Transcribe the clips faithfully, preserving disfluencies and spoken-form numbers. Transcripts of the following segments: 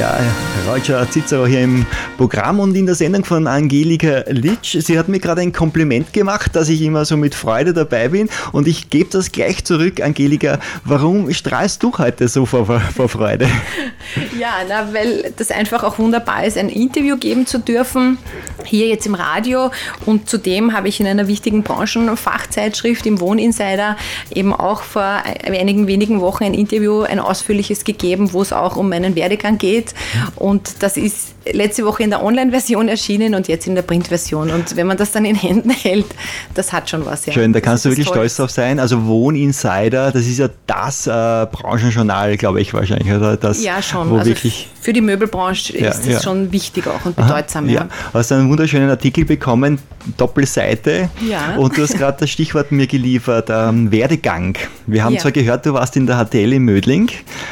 Ja, Roger Cicero hier im Programm und in der Sendung von Angelika Litsch. Sie hat mir gerade ein Kompliment gemacht, dass ich immer so mit Freude dabei bin und ich gebe das gleich zurück. Angelika, warum strahlst du heute so vor, vor Freude? Ja, na, weil das einfach auch wunderbar ist, ein Interview geben zu dürfen, hier jetzt im Radio, und zudem habe ich in einer wichtigen Branchenfachzeitschrift, im Wohninsider, eben auch vor einigen wenigen Wochen ein Interview, ein ausführliches gegeben, wo es auch um meinen Werdegang geht, und das ist letzte Woche in der Online-Version erschienen und jetzt in der Print-Version, und wenn man das dann in Händen hält, das hat schon was. Ja. Schön, da kannst du wirklich toll. stolz drauf sein. Also Wohninsider, das ist ja das äh, Branchenjournal, glaube ich wahrscheinlich, oder? Das, ja, schon. Wo also wirklich für die Möbelbranche ja, ist das ja. schon wichtig auch und bedeutsam. Aha, ja. Ja. Du hast einen wunderschönen Artikel bekommen, Doppelseite, ja. Und du hast gerade das Stichwort mir geliefert, ähm, Werdegang. Wir haben ja. zwar gehört, du warst in der H T L in Mödling,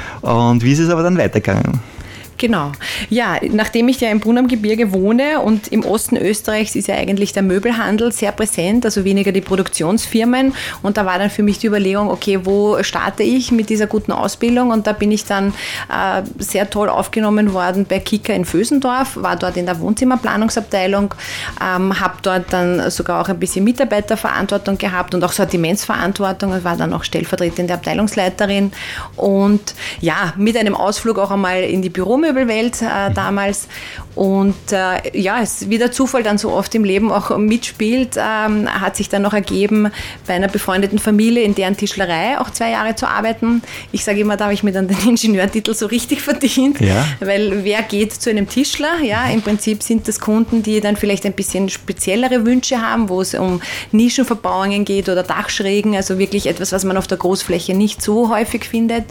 und wie ist es aber dann weitergegangen? Genau. Ja, nachdem ich ja im Brunn am Gebirge wohne und im Osten Österreichs ist ja eigentlich der Möbelhandel sehr präsent, also weniger die Produktionsfirmen, und da war dann für mich die Überlegung, okay, wo starte ich mit dieser guten Ausbildung, und da bin ich dann äh, sehr toll aufgenommen worden bei Kika in Vösendorf, war dort in der Wohnzimmerplanungsabteilung, ähm, habe dort dann sogar auch ein bisschen Mitarbeiterverantwortung gehabt und auch Sortimentsverantwortung und war dann auch stellvertretende Abteilungsleiterin, und ja, mit einem Ausflug auch einmal in die Büromöbelwelt äh, damals, und äh, ja, es wie der Zufall dann so oft im Leben auch mitspielt, ähm, hat sich dann noch ergeben, bei einer befreundeten Familie in deren Tischlerei auch zwei Jahre zu arbeiten. Ich sage immer, da habe ich mir dann den Ingenieurtitel so richtig verdient, ja. Weil wer geht zu einem Tischler? Ja, im Prinzip sind das Kunden, die dann vielleicht ein bisschen speziellere Wünsche haben, wo es um Nischenverbauungen geht oder Dachschrägen, also wirklich etwas, was man auf der Großfläche nicht so häufig findet.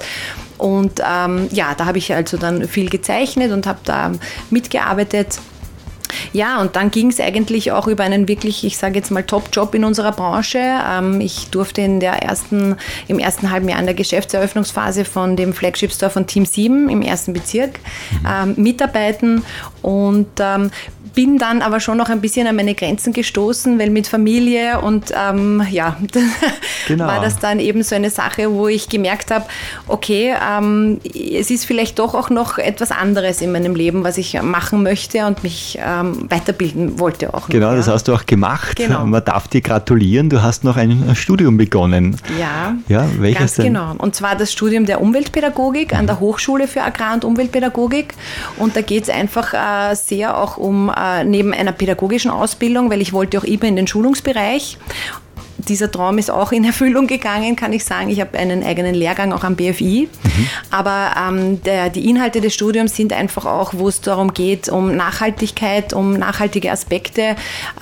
Und ähm, ja, da habe ich also dann viel gezeichnet und habe da mitgearbeitet. Ja, und dann ging es eigentlich auch über einen wirklich, ich sage jetzt mal, Top-Job in unserer Branche. Ähm, ich durfte in der ersten, im ersten halben Jahr in der Geschäftseröffnungsphase von dem Flagship-Store von Team sieben im ersten Bezirk ähm, mitarbeiten, und ähm, bin dann aber schon noch ein bisschen an meine Grenzen gestoßen, weil mit Familie und ähm, ja, genau. war das dann eben so eine Sache, wo ich gemerkt habe, okay, ähm, es ist vielleicht doch auch noch etwas anderes in meinem Leben, was ich machen möchte und mich ähm, weiterbilden wollte auch. Genau, noch, das ja. hast du auch gemacht. Genau. Man darf dir gratulieren, du hast noch ein Studium begonnen. Ja, ja welches ganz denn? Genau. Und zwar das Studium der Umweltpädagogik an der Hochschule für Agrar- und Umweltpädagogik, und da geht es einfach äh, sehr auch um äh, neben einer pädagogischen Ausbildung, weil ich wollte auch immer in den Schulungsbereich. Dieser Traum ist auch in Erfüllung gegangen, kann ich sagen. Ich habe einen eigenen Lehrgang auch am B F I. Mhm. Aber ähm, der, die Inhalte des Studiums sind einfach auch, wo es darum geht, um Nachhaltigkeit, um nachhaltige Aspekte,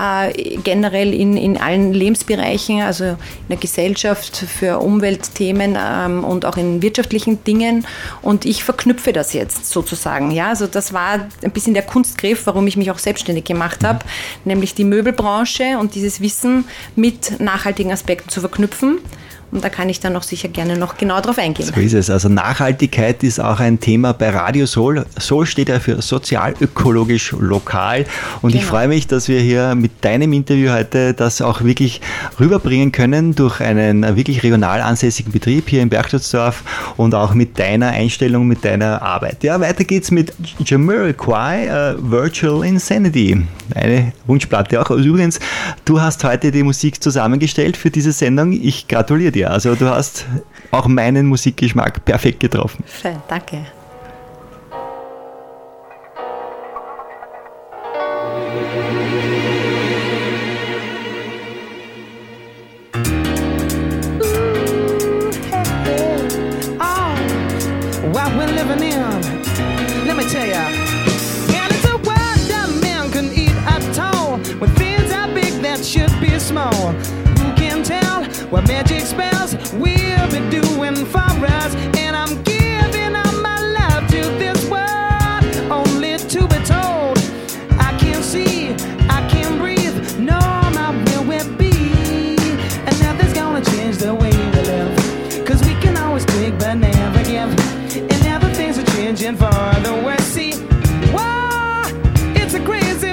äh, generell in, in allen Lebensbereichen, also in der Gesellschaft, für Umweltthemen ähm, und auch in wirtschaftlichen Dingen. Und ich verknüpfe das jetzt sozusagen. Ja? Also das war ein bisschen der Kunstgriff, warum ich mich auch selbstständig gemacht habe, mhm. nämlich die Möbelbranche und dieses Wissen mit Nachhaltigkeit Aspekten zu verknüpfen. Und da kann ich dann noch sicher gerne noch genau drauf eingehen. So ist es. Also Nachhaltigkeit ist auch ein Thema bei Radio Soul. Soul steht ja für sozial-ökologisch lokal. Und genau. Ich freue mich, dass wir hier mit deinem Interview heute das auch wirklich rüberbringen können durch einen wirklich regional ansässigen Betrieb hier in Bergstutzdorf und auch mit deiner Einstellung, mit deiner Arbeit. Ja, weiter geht's mit Jamiroquai, uh, Virtual Insanity. Eine Wunschplatte auch. Also übrigens, du hast heute die Musik zusammengestellt für diese Sendung. Ich gratuliere dir. Also du hast auch meinen Musikgeschmack perfekt getroffen. Schön, danke. What magic spells will be doing for us, and I'm giving all my love to this world, only to be told I can't see, I can't breathe, no, my will will be, and nothing's gonna change the way we live, cause we can always take but never give, and now the things are changing for the worse. See, whoa, it's a crazy